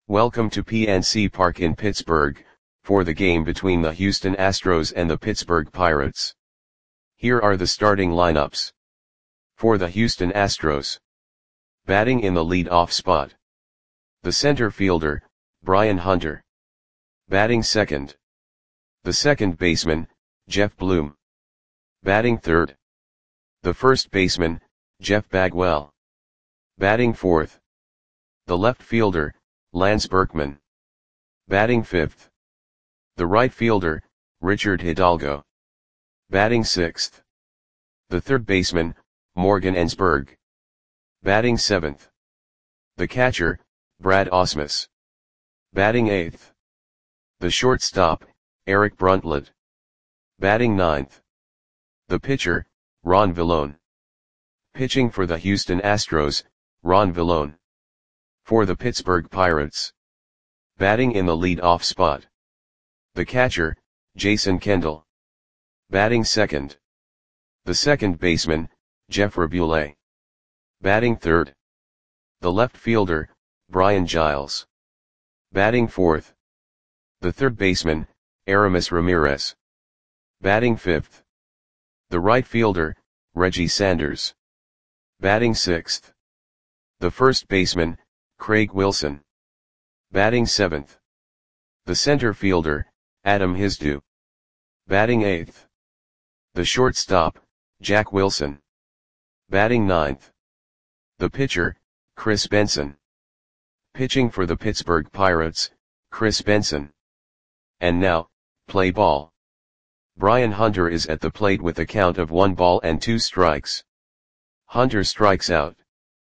Welcome to PNC Park in Pittsburgh, for the game between the Houston Astros and the Pittsburgh Pirates. Here are the starting lineups. For the Houston Astros. Batting in the lead-off spot. The center fielder, Brian Hunter. Batting second. The second baseman, Jeff Bloom. Batting third. The first baseman, Jeff Bagwell. Batting fourth. The left fielder, Lance Berkman. Batting fifth. The right fielder, Richard Hidalgo. Batting sixth. The third baseman, Morgan Ensberg. Batting seventh. The catcher, Brad Ausmus. Batting eighth. The shortstop, Eric Bruntlett. Batting ninth. The pitcher, Ron Villone. Pitching for the Houston Astros, Ron Villone. For the Pittsburgh Pirates. Batting in the lead-off spot. The catcher, Jason Kendall. Batting second. The second baseman, Jeff Raboulet. Batting third. The left fielder, Brian Giles. Batting fourth. The third baseman, Aramis Ramirez. Batting fifth. The right fielder, Reggie Sanders. Batting sixth. The first baseman, Craig Wilson. Batting seventh. The center fielder, Adam Hizdu. Batting eighth. The shortstop, Jack Wilson. Batting ninth. The pitcher, Chris Benson. Pitching for the Pittsburgh Pirates, Chris Benson. And now, play ball. Brian Hunter is at the plate with a count of 1 ball and 2 strikes. Hunter strikes out.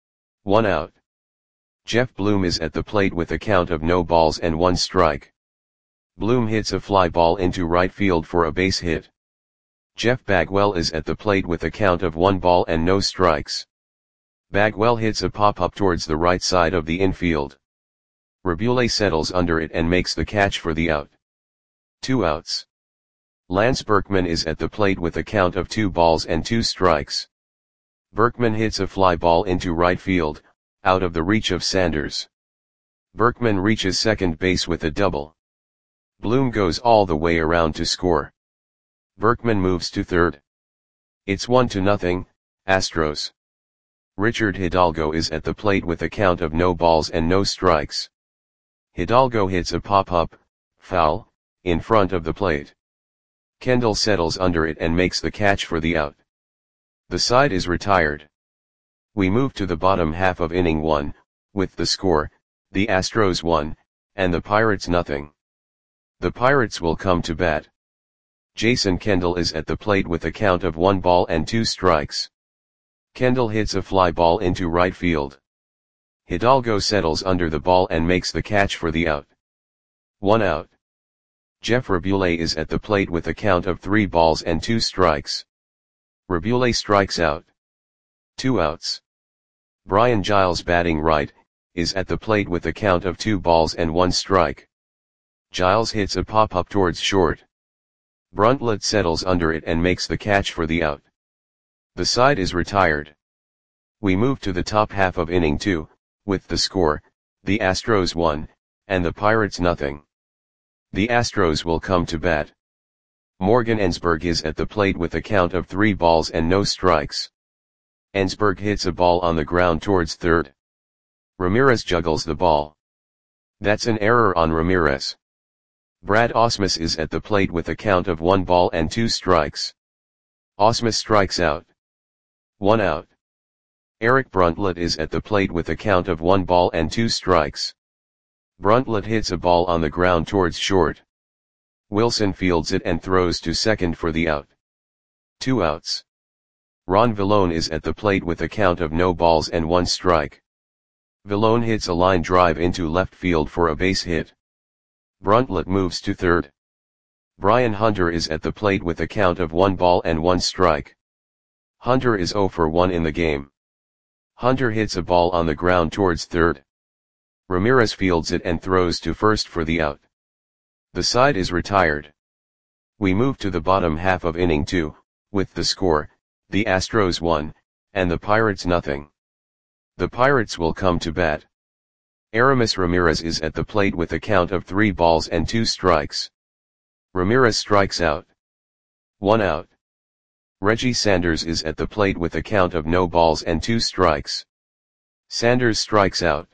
1 out. Jeff Bloom is at the plate with a count of no balls and 1 strike. Bloom hits a fly ball into right field for a base hit. Jeff Bagwell is at the plate with a count of 1 ball and no strikes. Bagwell hits a pop-up towards the right side of the infield. Raboulet settles under it and makes the catch for the out. 2 outs. Lance Berkman is at the plate with a count of 2 balls and 2 strikes. Berkman hits a fly ball into right field, out of the reach of Sanders. Berkman reaches second base with a double. Bloom goes all the way around to score. Berkman moves to third. It's 1-0, Astros. Richard Hidalgo is at the plate with a count of no balls and no strikes. Hidalgo hits a pop-up, foul, in front of the plate. Kendall settles under it and makes the catch for the out. The side is retired. We move to the bottom half of inning 1, with the score, the Astros 1, and the Pirates 0. The Pirates will come to bat. Jason Kendall is at the plate with a count of 1 ball and 2 strikes. Kendall hits a fly ball into right field. Hidalgo settles under the ball and makes the catch for the out. 1 out. Jeff Raboulet is at the plate with a count of 3 balls and 2 strikes. Raboulet strikes out. 2 outs. Brian Giles, batting right, is at the plate with a count of 2 balls and 1 strike. Giles hits a pop-up towards short. Bruntlett settles under it and makes the catch for the out. The side is retired. We move to the top half of inning 2, with the score, the Astros 1, and the Pirates 0. The Astros will come to bat. Morgan Ensberg is at the plate with a count of 3 balls and no strikes. Ensberg hits a ball on the ground towards third. Ramirez juggles the ball. That's an error on Ramirez. Brad Ausmus is at the plate with a count of 1 ball and 2 strikes. Ausmus strikes out. 1 out. Eric Bruntlett is at the plate with a count of 1 ball and 2 strikes. Bruntlett hits a ball on the ground towards short. Wilson fields it and throws to second for the out. 2 outs. Ron Villone is at the plate with a count of no balls and 1 strike. Villone hits a line drive into left field for a base hit. Bruntlett moves to third. Brian Hunter is at the plate with a count of 1 ball and 1 strike. Hunter is 0 for 1 in the game. Hunter hits a ball on the ground towards third. Ramirez fields it and throws to first for the out. The side is retired. We move to the bottom half of inning 2, with the score, the Astros 1, and the Pirates 0. The Pirates will come to bat. Aramis Ramirez is at the plate with a count of 3 balls and 2 strikes. Ramirez strikes out. 1 out. Reggie Sanders is at the plate with a count of no balls and 2 strikes. Sanders strikes out.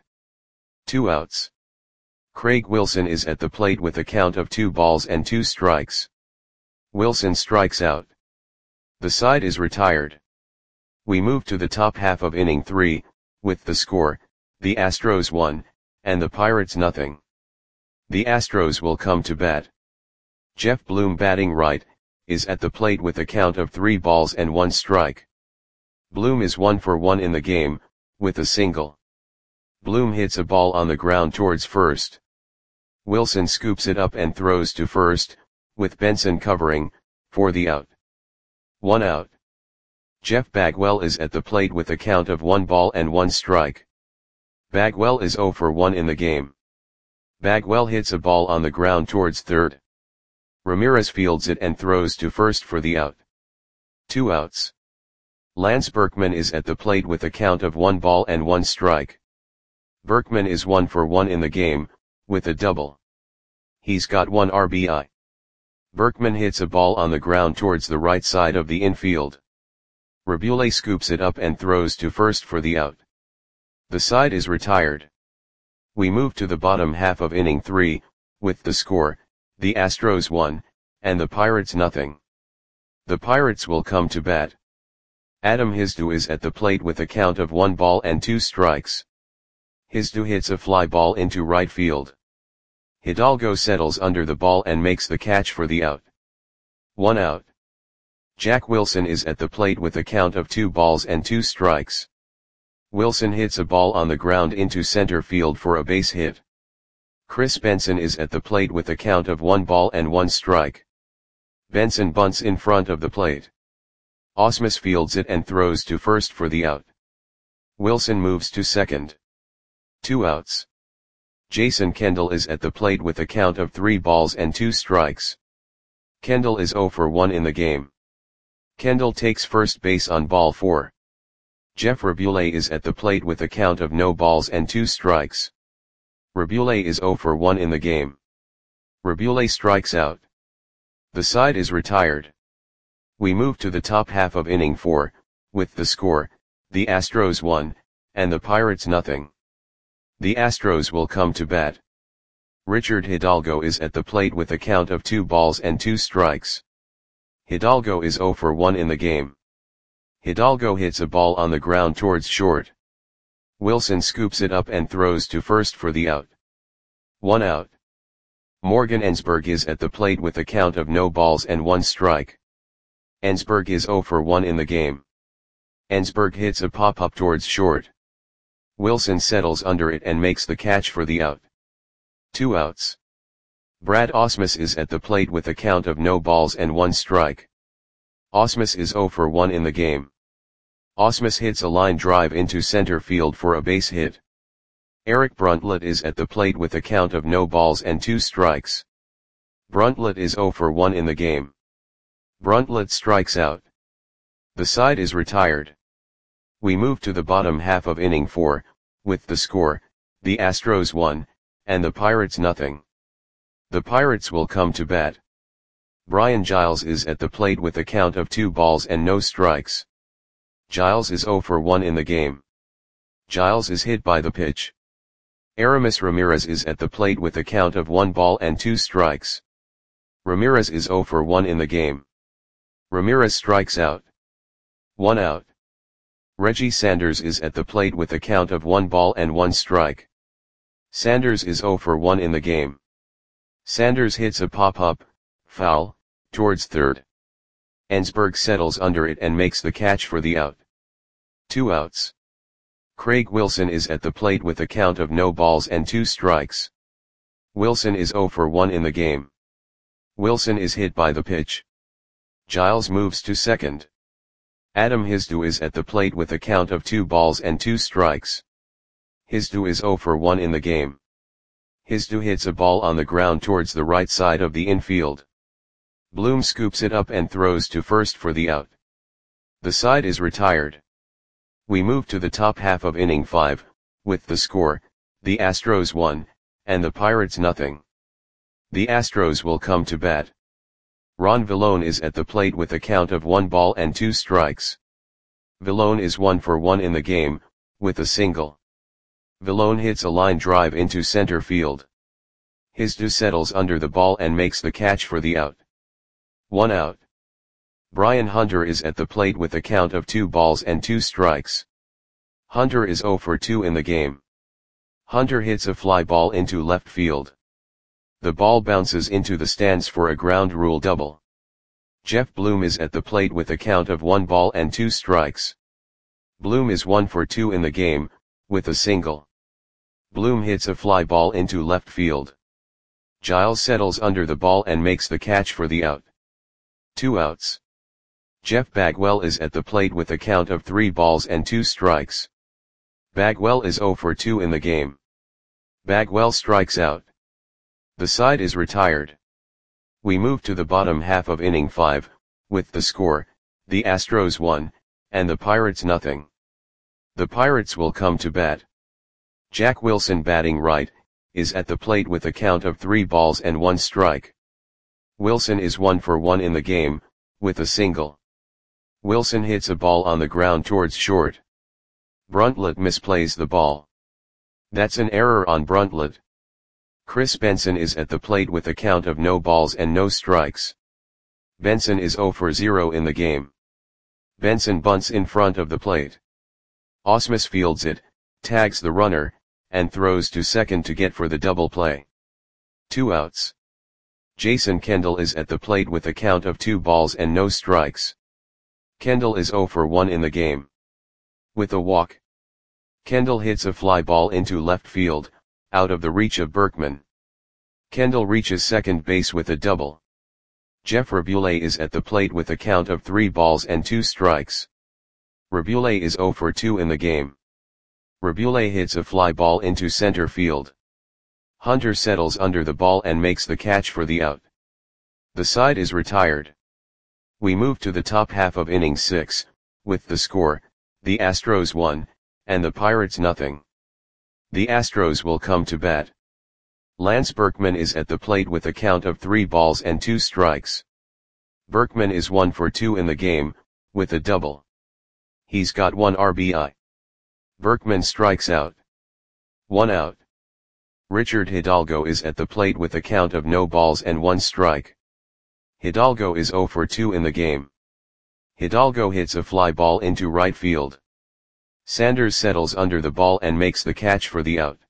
2 outs. Craig Wilson is at the plate with a count of 2 balls and 2 strikes. Wilson strikes out. The side is retired. We move to the top half of inning 3, with the score, the Astros 1, and the Pirates nothing. The Astros will come to bat. Jeff Bloom, batting right, is at the plate with a count of 3 balls and 1 strike. Bloom is 1 for 1 in the game, with a single. Bloom hits a ball on the ground towards first. Wilson scoops it up and throws to first, with Benson covering, for the out. 1 out. Jeff Bagwell is at the plate with a count of 1 ball and 1 strike. Bagwell is 0 for 1 in the game. Bagwell hits a ball on the ground towards third. Ramirez fields it and throws to first for the out. 2 outs. Lance Berkman is at the plate with a count of 1 ball and 1 strike. Berkman is 1 for 1 in the game, with a double. He's got 1 RBI. Berkman hits a ball on the ground towards the right side of the infield. Rabule scoops it up and throws to first for the out. The side is retired. We move to the bottom half of inning 3, with the score, the Astros 1, and the Pirates nothing. The Pirates will come to bat. Adam Hizdu is at the plate with a count of 1 ball and 2 strikes. Hizdu hits a fly ball into right field. Hidalgo settles under the ball and makes the catch for the out. 1 out. Jack Wilson is at the plate with a count of 2 balls and 2 strikes. Wilson hits a ball on the ground into center field for a base hit. Chris Benson is at the plate with a count of 1 ball and 1 strike. Benson bunts in front of the plate. Ausmus fields it and throws to first for the out. Wilson moves to second. 2 outs. Jason Kendall is at the plate with a count of 3 balls and 2 strikes. Kendall is 0 for 1 in the game. Kendall takes first base on ball 4. Jeff Rabule is at the plate with a count of no balls and 2 strikes. Rabule is 0 for 1 in the game. Rabule strikes out. The side is retired. We move to the top half of inning 4, with the score, the Astros 1, and the Pirates nothing. The Astros will come to bat. Richard Hidalgo is at the plate with a count of 2 balls and 2 strikes. Hidalgo is 0 for 1 in the game. Hidalgo hits a ball on the ground towards short. Wilson scoops it up and throws to first for the out. 1 out. Morgan Ensberg is at the plate with a count of no balls and 1 strike. Ensberg is 0 for 1 in the game. Ensberg hits a pop-up towards short. Wilson settles under it and makes the catch for the out. 2 outs. Brad Ausmus is at the plate with a count of no balls and 1 strike. Ausmus is 0 for 1 in the game. Ausmus hits a line drive into center field for a base hit. Eric Bruntlett is at the plate with a count of no balls and 2 strikes. Bruntlett is 0 for 1 in the game. Bruntlett strikes out. The side is retired. We move to the bottom half of inning 4, with the score, the Astros 1, and the Pirates nothing. The Pirates will come to bat. Brian Giles is at the plate with a count of 2 balls and no strikes. Giles is 0 for 1 in the game. Giles is hit by the pitch. Aramis Ramirez is at the plate with a count of 1 ball and 2 strikes. Ramirez is 0 for 1 in the game. Ramirez strikes out. 1 out. Reggie Sanders is at the plate with a count of 1 ball and 1 strike. Sanders is 0 for 1 in the game. Sanders hits a pop-up, foul, towards third. Ensberg settles under it and makes the catch for the out. 2 outs. Craig Wilson is at the plate with a count of no balls and 2 strikes. Wilson is 0 for 1 in the game. Wilson is hit by the pitch. Giles moves to second. Adam Hizdu is at the plate with a count of 2 balls and 2 strikes. Hizdu is 0 for 1 in the game. Hizdu hits a ball on the ground towards the right side of the infield. Bloom scoops it up and throws to first for the out. The side is retired. We move to the top half of inning 5, with the score, The Astros won, and the Pirates nothing. The Astros will come to bat. Ron Villone is at the plate with a count of 1 ball and 2 strikes. Villone is 1 for 1 in the game, with a single. Villone hits a line drive into center field. Hizdu settles under the ball and makes the catch for the out. 1 out. Brian Hunter is at the plate with a count of 2 balls and 2 strikes. Hunter is 0 for 2 in the game. Hunter hits a fly ball into left field. The ball bounces into the stands for a ground rule double. Jeff Bloom is at the plate with a count of 1 ball and 2 strikes. Bloom is 1 for 2 in the game, with a single. Bloom hits a fly ball into left field. Giles settles under the ball and makes the catch for the out. 2 outs. Jeff Bagwell is at the plate with a count of 3 balls and 2 strikes. Bagwell is 0 for 2 in the game. Bagwell strikes out. The side is retired. We move to the bottom half of inning 5, with the score, the Astros 1, and the Pirates nothing. The Pirates will come to bat. Jack Wilson, batting right, is at the plate with a count of 3 balls and 1 strike. Wilson is 1 for 1 in the game, with a single. Wilson hits a ball on the ground towards short. Bruntlett misplays the ball. That's an error on Bruntlett. Chris Benson is at the plate with a count of no balls and no strikes. Benson is 0 for 0 in the game. Benson bunts in front of the plate. Ausmus fields it, tags the runner, and throws to second to get for the double play. 2 outs. Jason Kendall is at the plate with a count of 2 balls and no strikes. Kendall is 0 for 1 in the game. With a walk. Kendall hits a fly ball into left field, out of the reach of Berkman. Kendall reaches second base with a double. Jeff Rabule is at the plate with a count of 3 balls and 2 strikes. Rabule is 0 for 2 in the game. Rabule hits a fly ball into center field. Hunter settles under the ball and makes the catch for the out. The side is retired. We move to the top half of inning 6, with the score, the Astros 1, and the Pirates nothing. The Astros will come to bat. Lance Berkman is at the plate with a count of 3 balls and 2 strikes. Berkman is 1 for 2 in the game, with a double. He's got 1 RBI. Berkman strikes out. 1 out. Richard Hidalgo is at the plate with a count of no balls and 1 strike. Hidalgo is 0 for 2 in the game. Hidalgo hits a fly ball into right field. Sanders settles under the ball and makes the catch for the out.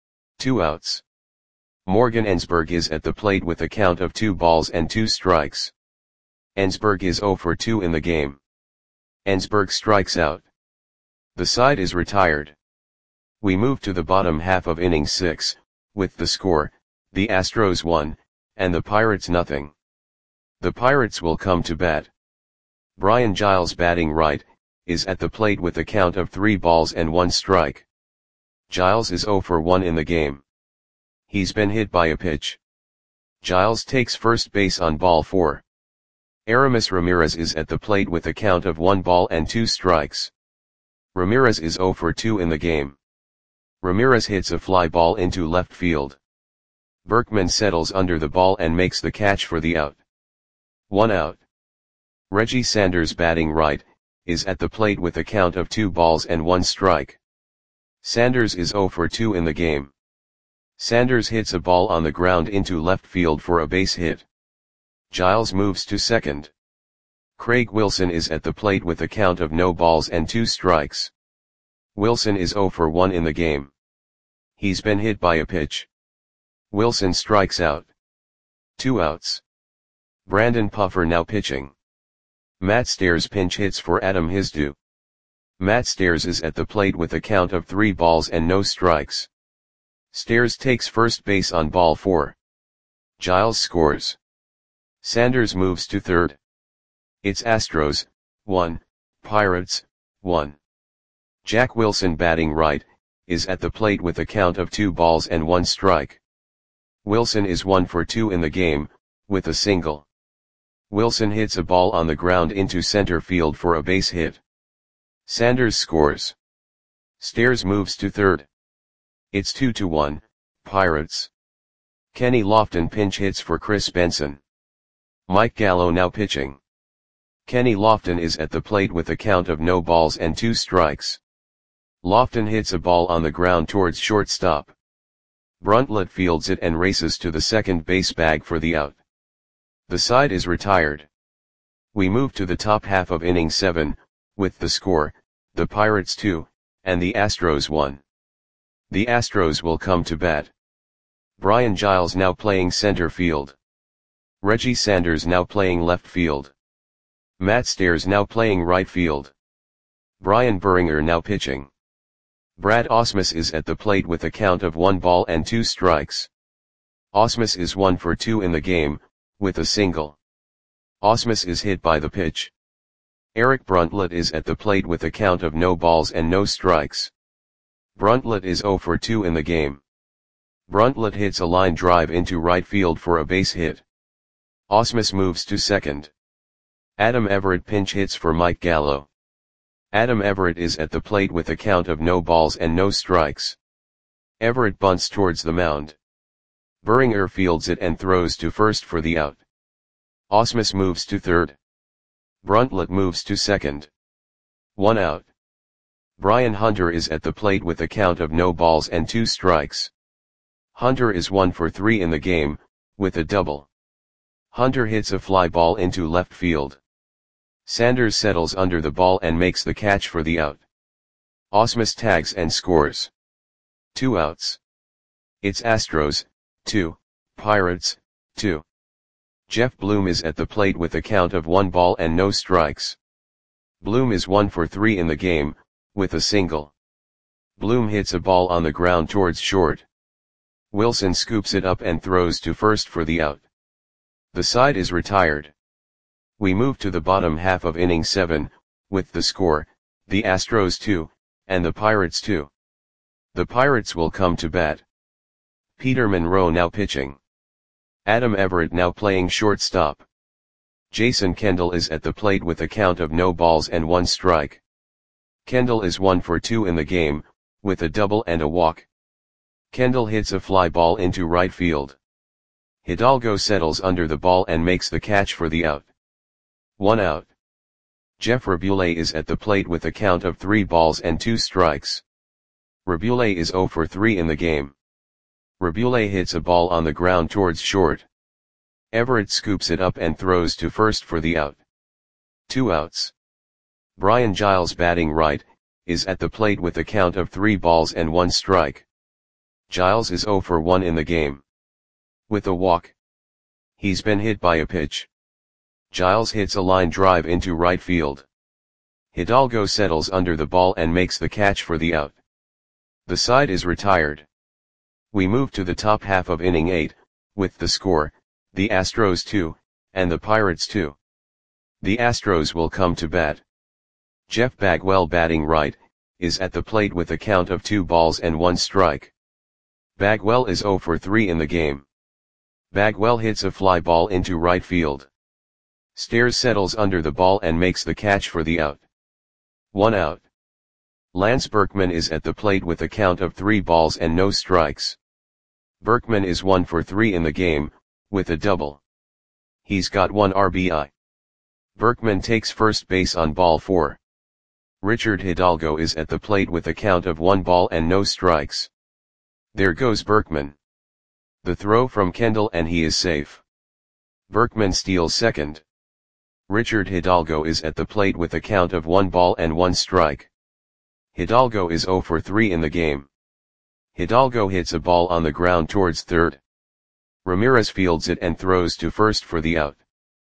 2 outs. Morgan Ensberg is at the plate with a count of 2 balls and 2 strikes. Ensberg is 0 for 2 in the game. Ensberg strikes out. The side is retired. We move to the bottom half of inning 6, with the score, the Astros 1, and the Pirates nothing. The Pirates will come to bat. Brian Giles, batting right, is at the plate with a count of 3 balls and 1 strike. Giles is 0 for 1 in the game. He's been hit by a pitch. Giles takes first base on ball 4. Aramis Ramirez is at the plate with a count of 1 ball and 2 strikes. Ramirez is 0 for 2 in the game. Ramirez hits a fly ball into left field. Berkman settles under the ball and makes the catch for the out. 1 out. Reggie Sanders, batting right, is at the plate with a count of 2 balls and 1 strike. Sanders is 0 for 2 in the game. Sanders hits a ball on the ground into left field for a base hit. Giles moves to second. Craig Wilson is at the plate with a count of no balls and 2 strikes. Wilson is 0 for 1 in the game. He's been hit by a pitch. Wilson strikes out. 2 outs. Brandon Puffer now pitching. Matt Stairs pinch hits for Adam Hizdu. Matt Stairs is at the plate with a count of 3 balls and no strikes. Stairs takes first base on ball 4. Giles scores. Sanders moves to third. It's Astros 1, Pirates 1. Jack Wilson, batting right, is at the plate with a count of 2 balls and 1 strike. Wilson is 1 for 2 in the game, with a single. Wilson hits a ball on the ground into center field for a base hit. Sanders scores. Stairs moves to third. It's 2-1, Pirates. Kenny Lofton pinch hits for Chris Benson. Mike Gallo now pitching. Kenny Lofton is at the plate with a count of no balls and 2 strikes. Lofton hits a ball on the ground towards shortstop. Bruntlett fields it and races to the second base bag for the out. The side is retired. We move to the top half of inning 7, with the score, the Pirates 2, and the Astros 1. The Astros will come to bat. Brian Giles now playing center field. Reggie Sanders now playing left field. Matt Stairs now playing right field. Brian Buringer now pitching. Brad Ausmus is at the plate with a count of 1 ball and 2 strikes. Ausmus is 1 for 2 in the game, with a single. Ausmus is hit by the pitch. Eric Bruntlett is at the plate with a count of no balls and no strikes. Bruntlett is 0 for 2 in the game. Bruntlett hits a line drive into right field for a base hit. Ausmus moves to second. Adam Everett pinch hits for Mike Gallo. Adam Everett is at the plate with a count of no balls and no strikes. Everett bunts towards the mound. Buringer fields it and throws to first for the out. Ausmus moves to third. Bruntlett moves to second. 1 out. Brian Hunter is at the plate with a count of no balls and 2 strikes. Hunter is 1 for 3 in the game, with a double. Hunter hits a fly ball into left field. Sanders settles under the ball and makes the catch for the out. Ausmus tags and scores. 2 outs. It's Astros, 2, Pirates, 2. Jeff Bloom is at the plate with a count of 1 ball and no strikes. Bloom is 1 for 3 in the game, with a single. Bloom hits a ball on the ground towards short. Wilson scoops it up and throws to first for the out. The side is retired. We move to the bottom half of inning 7, with the score, the Astros 2, and the Pirates 2. The Pirates will come to bat. Peter Monroe now pitching. Adam Everett now playing shortstop. Jason Kendall is at the plate with a count of no balls and 1 strike. Kendall is 1 for 2 in the game, with a double and a walk. Kendall hits a fly ball into right field. Hidalgo settles under the ball and makes the catch for the out. 1 out. Jeff Rabule is at the plate with a count of 3 balls and 2 strikes. Rabule is 0 for 3 in the game. Rabule hits a ball on the ground towards short. Everett scoops it up and throws to first for the out. 2 outs. Brian Giles batting right, is at the plate with a count of 3 balls and 1 strike. Giles is 0 for 1 in the game. With a walk. He's been hit by a pitch. Giles hits a line drive into right field. Hidalgo settles under the ball and makes the catch for the out. The side is retired. We move to the top half of inning 8, with the score, the Astros 2, and the Pirates 2. The Astros will come to bat. Jeff Bagwell batting right, is at the plate with a count of 2 balls and 1 strike. Bagwell is 0 for 3 in the game. Bagwell hits a fly ball into right field. Stairs settles under the ball and makes the catch for the out. 1 out. Lance Berkman is at the plate with a count of 3 balls and no strikes. Berkman is 1 for 3 in the game, with a double. He's got 1 RBI. Berkman takes first base on ball 4. Richard Hidalgo is at the plate with a count of 1 ball and no strikes. There goes Berkman. The throw from Kendall and he is safe. Berkman steals second. Richard Hidalgo is at the plate with a count of 1 ball and 1 strike. Hidalgo is 0 for 3 in the game. Hidalgo hits a ball on the ground towards third. Ramirez fields it and throws to first for the out.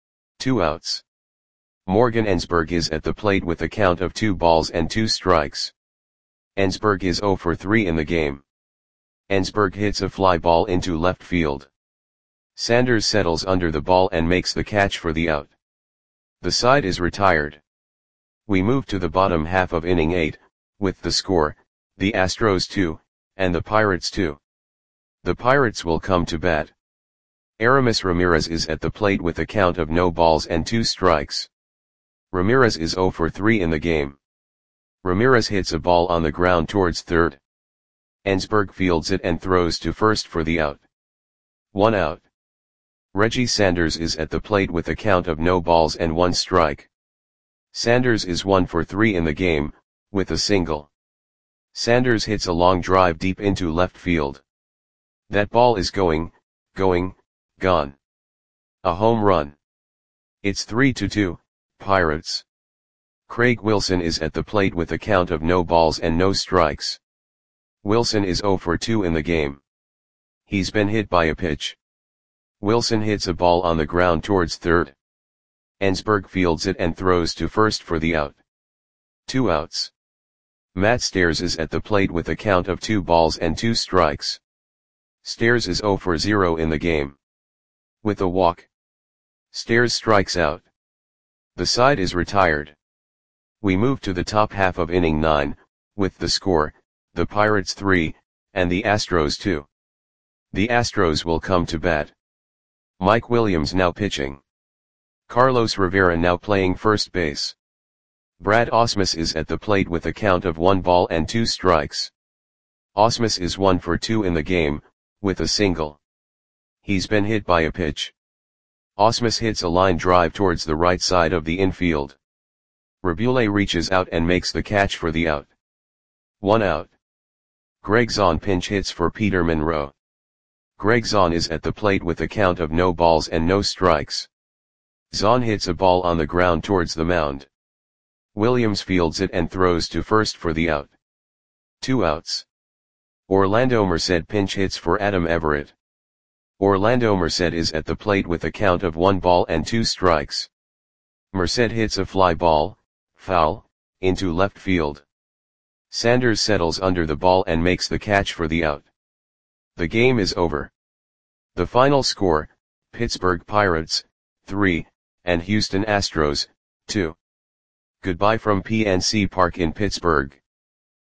2 outs. Morgan Ensberg is at the plate with a count of 2 balls and 2 strikes. Ensberg is 0 for 3 in the game. Ensberg hits a fly ball into left field. Sanders settles under the ball and makes the catch for the out. The side is retired. We move to the bottom half of inning 8, with the score, the Astros 2, and the Pirates 2. The Pirates will come to bat. Aramis Ramirez is at the plate with a count of no balls and 2 strikes. Ramirez is 0 for 3 in the game. Ramirez hits a ball on the ground towards third. Ensberg fields it and throws to first for the out. 1 out. Reggie Sanders is at the plate with a count of no balls and 1 strike. Sanders is 1 for 3 in the game, with a single. Sanders hits a long drive deep into left field. That ball is gone. A home run. It's 3-2, Pirates. Craig Wilson is at the plate with a count of no balls and no strikes. Wilson is 0 for 2 in the game. He's been hit by a pitch. Wilson hits a ball on the ground towards third. Ensberg fields it and throws to first for the out. 2 outs. Matt Stairs is at the plate with a count of 2 balls and 2 strikes. Stairs is 0 for 0 in the game. With a walk. Stairs strikes out. The side is retired. We move to the top half of inning 9, with the score, the Pirates 3, and the Astros 2. The Astros will come to bat. Mike Williams now pitching. Carlos Rivera now playing first base. Brad Ausmus is at the plate with a count of 1 ball and 2 strikes. Ausmus is 1 for 2 in the game, with a single. He's been hit by a pitch. Ausmus hits a line drive towards the right side of the infield. Rabule reaches out and makes the catch for the out. 1 out. Greg Zahn pinch hits for Peter Monroe. Greg Zahn is at the plate with a count of no balls and no strikes. Zahn hits a ball on the ground towards the mound. Williams fields it and throws to first for the out. 2 outs. Orlando Merced pinch hits for Adam Everett. Orlando Merced is at the plate with a count of 1 ball and 2 strikes. Merced hits a fly ball, foul, into left field. Sanders settles under the ball and makes the catch for the out. The game is over. The final score, Pittsburgh Pirates, 3, and Houston Astros, 2. Goodbye from PNC Park in Pittsburgh.